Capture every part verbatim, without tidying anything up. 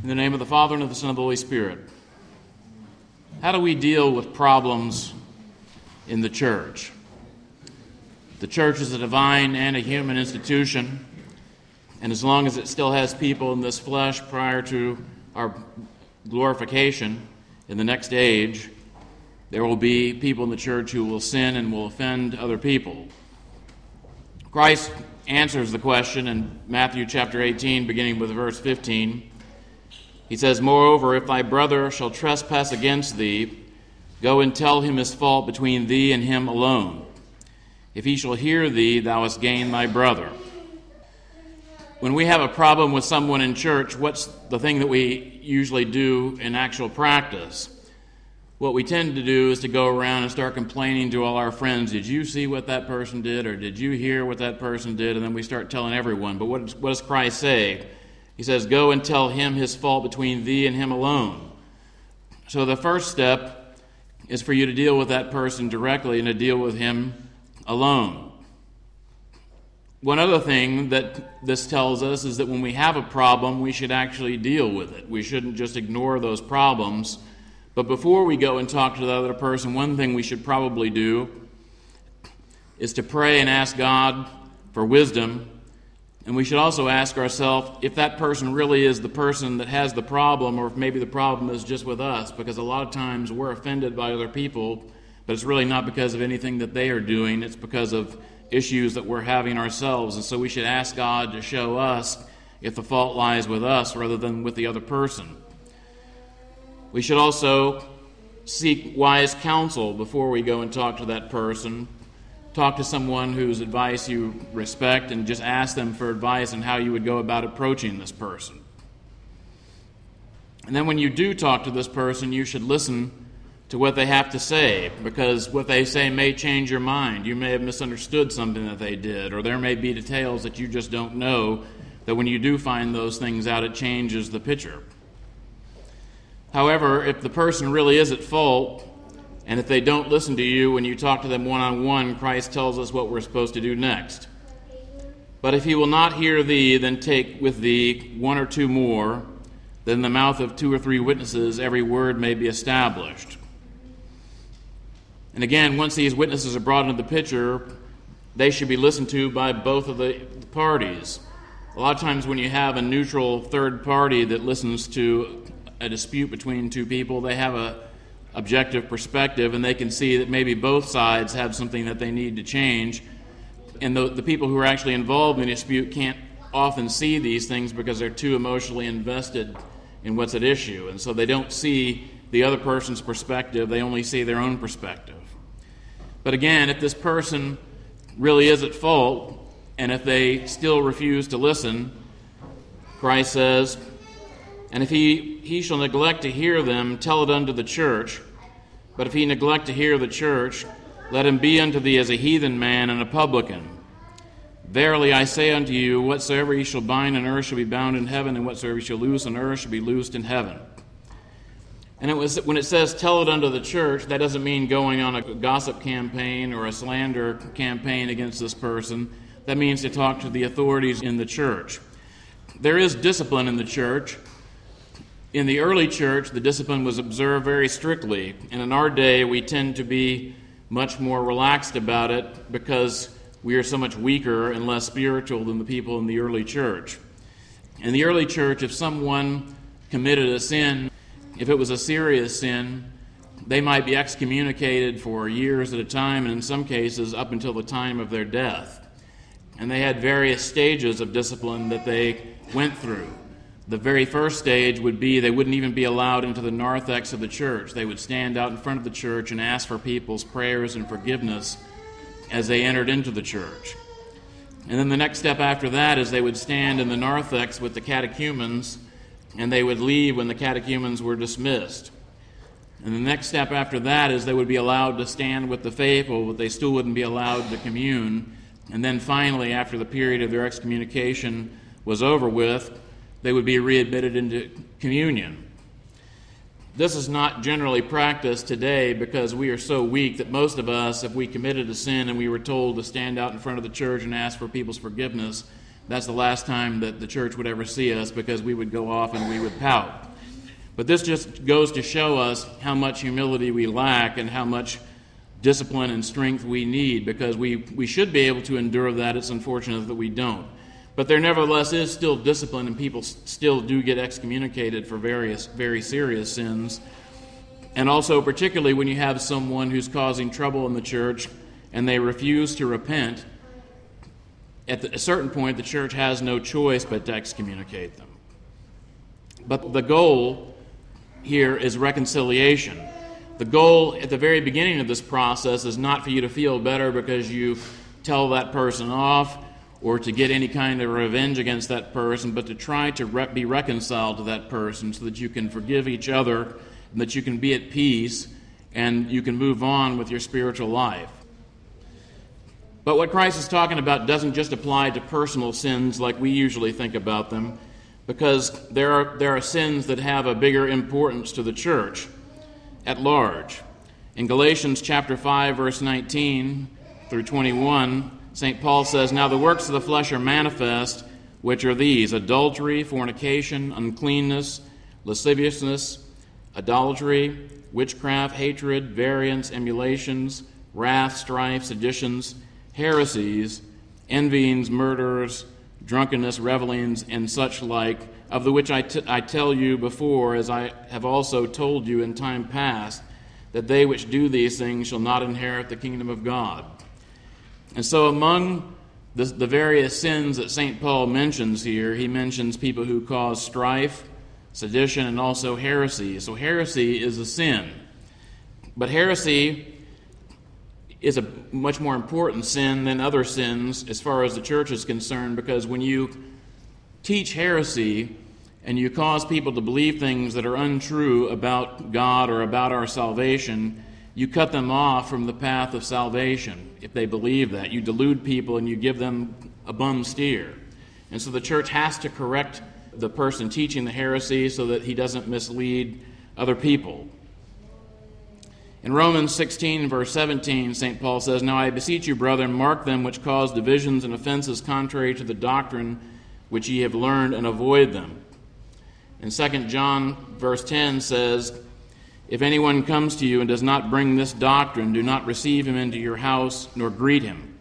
In the name of the Father, and of the Son, and of the Holy Spirit. How do we deal with problems in the church? The church is a divine and a human institution, and as long as it still has people in this flesh prior to our glorification in the next age, there will be people in the church who will sin and will offend other people. Christ answers the question in Matthew chapter eighteen, beginning with verse fifteen. He says, "Moreover, if thy brother shall trespass against thee, go and tell him his fault between thee and him alone. If he shall hear thee, thou hast gained thy brother." When we have a problem with someone in church, what's the thing that we usually do in actual practice? What we tend to do is to go around and start complaining to all our friends. Did you see what that person did? Or did you hear what that person did? And then we start telling everyone. But what, what does Christ say? He says, "Go and tell him his fault between thee and him alone." So the first step is for you to deal with that person directly and to deal with him alone. One other thing that this tells us is that when we have a problem, we should actually deal with it. We shouldn't just ignore those problems. But before we go and talk to the other person, one thing we should probably do is to pray and ask God for wisdom. And we should also ask ourselves if that person really is the person that has the problem, or if maybe the problem is just with us, because a lot of times we're offended by other people, but it's really not because of anything that they are doing. It's because of issues that we're having ourselves. And so we should ask God to show us if the fault lies with us rather than with the other person. We should also seek wise counsel before we go and talk to that person. Talk to someone whose advice you respect and just ask them for advice on how you would go about approaching this person. And then when you do talk to this person, you should listen to what they have to say, because what they say may change your mind. You may have misunderstood something that they did, or there may be details that you just don't know, that when you do find those things out, it changes the picture. However, if the person really is at fault, and if they don't listen to you when you talk to them one-on-one, Christ tells us what we're supposed to do next. "But if he will not hear thee, then take with thee one or two more, that in the mouth of two or three witnesses every word may be established." And again, once these witnesses are brought into the picture, they should be listened to by both of the parties. A lot of times when you have a neutral third party that listens to a dispute between two people, they have a objective perspective, and they can see that maybe both sides have something that they need to change. And the, the people who are actually involved in a dispute can't often see these things because they're too emotionally invested in what's at issue. And so they don't see the other person's perspective, they only see their own perspective. But again, if this person really is at fault, and if they still refuse to listen, Christ says, "And if he, he shall neglect to hear them, tell it unto the church. But if he neglect to hear the church, let him be unto thee as a heathen man and a publican. Verily I say unto you, whatsoever ye shall bind on earth shall be bound in heaven, and whatsoever ye shall loose on earth shall be loosed in heaven." And it was when it says tell it unto the church, that doesn't mean going on a gossip campaign or a slander campaign against this person. That means to talk to the authorities in the church. There is discipline in the church. In the early church, the discipline was observed very strictly, and in our day, we tend to be much more relaxed about it because we are so much weaker and less spiritual than the people in the early church. In the early church, if someone committed a sin, if it was a serious sin, they might be excommunicated for years at a time, and in some cases, up until the time of their death. And they had various stages of discipline that they went through. The very first stage would be they wouldn't even be allowed into the narthex of the church. They would stand out in front of the church and ask for people's prayers and forgiveness as they entered into the church. And then the next step after that is they would stand in the narthex with the catechumens, and they would leave when the catechumens were dismissed. And the next step after that is they would be allowed to stand with the faithful, but they still wouldn't be allowed to commune. And then finally, after the period of their excommunication was over with, they would be readmitted into communion. This is not generally practiced today because we are so weak that most of us, if we committed a sin and we were told to stand out in front of the church and ask for people's forgiveness, that's the last time that the church would ever see us, because we would go off and we would pout. But this just goes to show us how much humility we lack and how much discipline and strength we need, because we, we should be able to endure that. It's unfortunate that we don't. But there nevertheless is still discipline, and people still do get excommunicated for various, very serious sins. And also, particularly when you have someone who's causing trouble in the church and they refuse to repent, at a certain point the church has no choice but to excommunicate them. But the goal here is reconciliation. The goal at the very beginning of this process is not for you to feel better because you tell that person off or to get any kind of revenge against that person, but to try to re- be reconciled to that person so that you can forgive each other and that you can be at peace and you can move on with your spiritual life. But what Christ is talking about doesn't just apply to personal sins like we usually think about them, because there are there are sins that have a bigger importance to the church at large. In Galatians chapter five, verse nineteen through twenty-one, Saint Paul says, "Now the works of the flesh are manifest, which are these: adultery, fornication, uncleanness, lasciviousness, idolatry, witchcraft, hatred, variance, emulations, wrath, strife, seditions, heresies, envyings, murders, drunkenness, revelings, and such like, of the which I, t- I tell you before, as I have also told you in time past, that they which do these things shall not inherit the kingdom of God." And so among the, the various sins that Saint Paul mentions here, he mentions people who cause strife, sedition, and also heresy. So heresy is a sin. But heresy is a much more important sin than other sins as far as the church is concerned, because when you teach heresy and you cause people to believe things that are untrue about God or about our salvation, you cut them off from the path of salvation. If they believe that, you delude people and you give them a bum steer. And so the church has to correct the person teaching the heresy so that he doesn't mislead other people. In Romans sixteen, verse seventeen, Saint Paul says, "Now I beseech you, brethren, mark them which cause divisions and offenses contrary to the doctrine which ye have learned, and avoid them." In Second John, verse ten says, "If anyone comes to you and does not bring this doctrine, do not receive him into your house, nor greet him."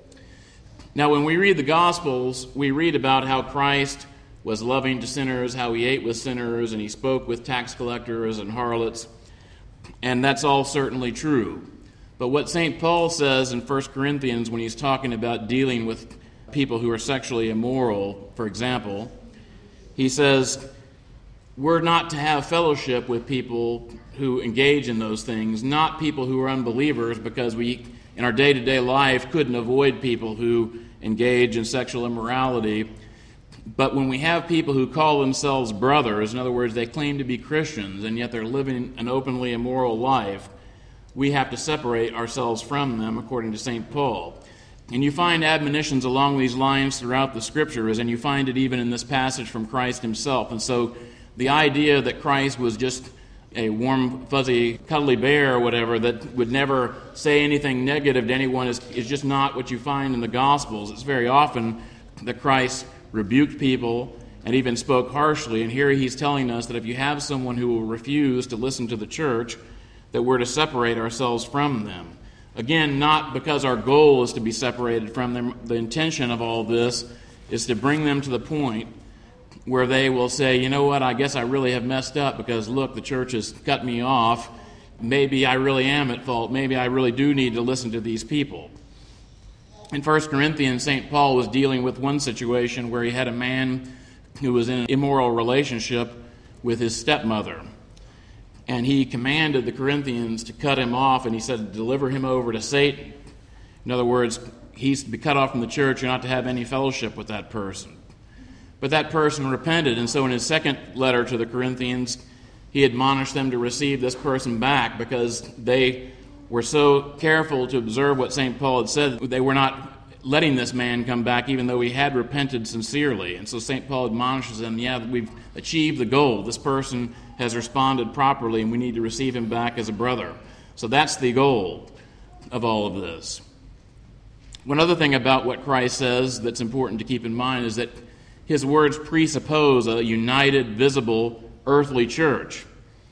Now, when we read the Gospels, we read about how Christ was loving to sinners, how he ate with sinners, and he spoke with tax collectors and harlots. And that's all certainly true. But what Saint Paul says in First Corinthians when he's talking about dealing with people who are sexually immoral, for example, he says, we're not to have fellowship with people who engage in those things, not people who are unbelievers, because we, in our day-to-day life, couldn't avoid people who engage in sexual immorality. But when we have people who call themselves brothers, in other words, they claim to be Christians, and yet they're living an openly immoral life, we have to separate ourselves from them, according to Saint Paul. And you find admonitions along these lines throughout the Scriptures, and you find it even in this passage from Christ himself. And so the idea that Christ was just a warm, fuzzy, cuddly bear or whatever that would never say anything negative to anyone is, is just not what you find in the Gospels. It's very often that Christ rebuked people and even spoke harshly. And here he's telling us that if you have someone who will refuse to listen to the church, that we're to separate ourselves from them. Again, not because our goal is to be separated from them. The intention of all this is to bring them to the point where they will say, you know what, I guess I really have messed up because, look, the church has cut me off. Maybe I really am at fault. Maybe I really do need to listen to these people. In First Corinthians, Saint Paul was dealing with one situation where he had a man who was in an immoral relationship with his stepmother. And he commanded the Corinthians to cut him off, and he said, deliver him over to Satan. In other words, he's to be cut off from the church. You're not to have any fellowship with that person. But that person repented, and so in his second letter to the Corinthians, he admonished them to receive this person back because they were so careful to observe what Saint Paul had said. They were not letting this man come back even though he had repented sincerely. And so Saint Paul admonishes them, yeah, we've achieved the goal. This person has responded properly, and we need to receive him back as a brother. So that's the goal of all of this. One other thing about what Christ says that's important to keep in mind is that his words presuppose a united, visible, earthly church.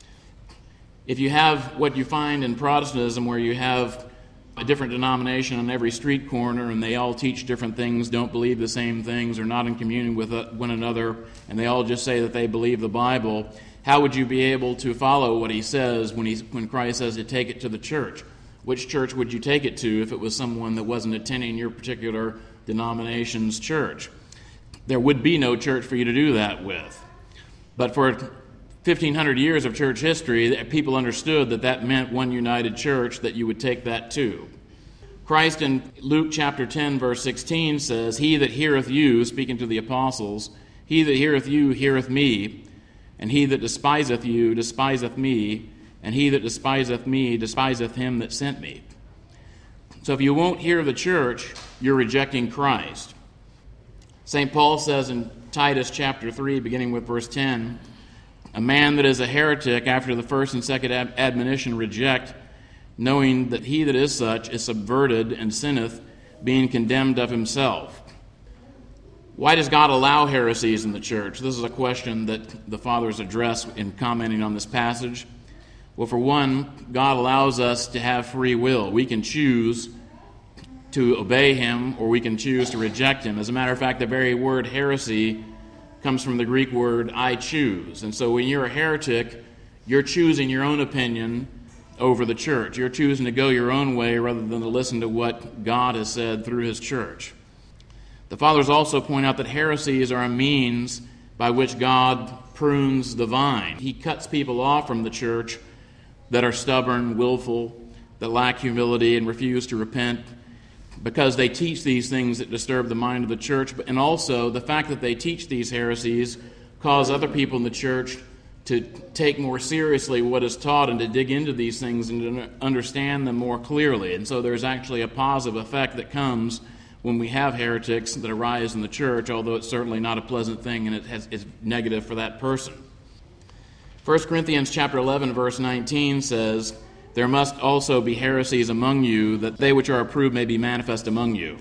If you have what you find in Protestantism, where you have a different denomination on every street corner and they all teach different things, don't believe the same things, are not in communion with one another, and they all just say that they believe the Bible, how would you be able to follow what he says when, he, when Christ says to take it to the church? Which church would you take it to if it was someone that wasn't attending your particular denomination's church? There would be no church for you to do that with. But for fifteen hundred years of church history, people understood that that meant one united church that you would take that to. Christ in Luke chapter ten, verse sixteen says, "He that heareth you," speaking to the apostles, "he that heareth you heareth me, and he that despiseth you despiseth me, and he that despiseth me despiseth him that sent me." So if you won't hear the church, you're rejecting Christ. Saint Paul says in Titus chapter three, beginning with verse ten, "A man that is a heretic after the first and second ad- admonition reject, knowing that he that is such is subverted and sinneth, being condemned of himself." Why does God allow heresies in the church? This is a question that the fathers address in commenting on this passage. Well, for one, God allows us to have free will. We can choose to obey him, or we can choose to reject him. As a matter of fact, the very word heresy comes from the Greek word "I choose." And so when you're a heretic, you're choosing your own opinion over the church. You're choosing to go your own way rather than to listen to what God has said through his church. The fathers also point out that heresies are a means by which God prunes the vine. He cuts people off from the church that are stubborn, willful, that lack humility and refuse to repent, because they teach these things that disturb the mind of the church. And also, the fact that they teach these heresies cause other people in the church to take more seriously what is taught and to dig into these things and to understand them more clearly. And so there's actually a positive effect that comes when we have heretics that arise in the church, although it's certainly not a pleasant thing and it has, it's negative for that person. First Corinthians chapter eleven, verse nineteen says, "There must also be heresies among you, that they which are approved may be manifest among you."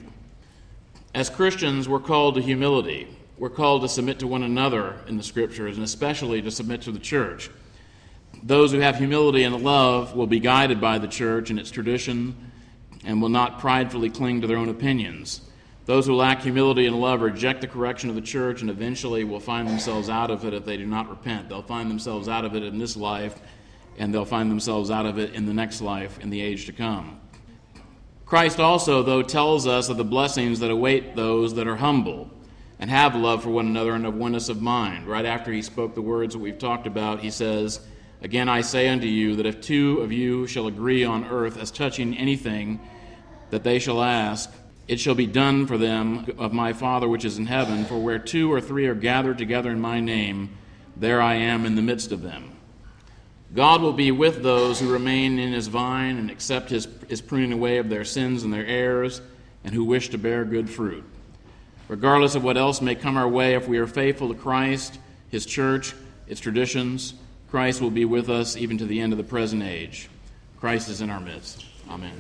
As Christians, we're called to humility. We're called to submit to one another in the Scriptures, and especially to submit to the church. Those who have humility and love will be guided by the church and its tradition, and will not pridefully cling to their own opinions. Those who lack humility and love reject the correction of the church and eventually will find themselves out of it if they do not repent. They'll find themselves out of it in this life, and they'll find themselves out of it in the next life, in the age to come. Christ also, though, tells us of the blessings that await those that are humble and have love for one another and of oneness of mind. Right after he spoke the words that we've talked about, he says, "Again I say unto you, that if two of you shall agree on earth as touching anything that they shall ask, it shall be done for them of my Father which is in heaven. For where two or three are gathered together in my name, there I am in the midst of them." God will be with those who remain in his vine and accept his, his pruning away of their sins and their errors, and who wish to bear good fruit. Regardless of what else may come our way, if we are faithful to Christ, his church, its traditions, Christ will be with us even to the end of the present age. Christ is in our midst. Amen.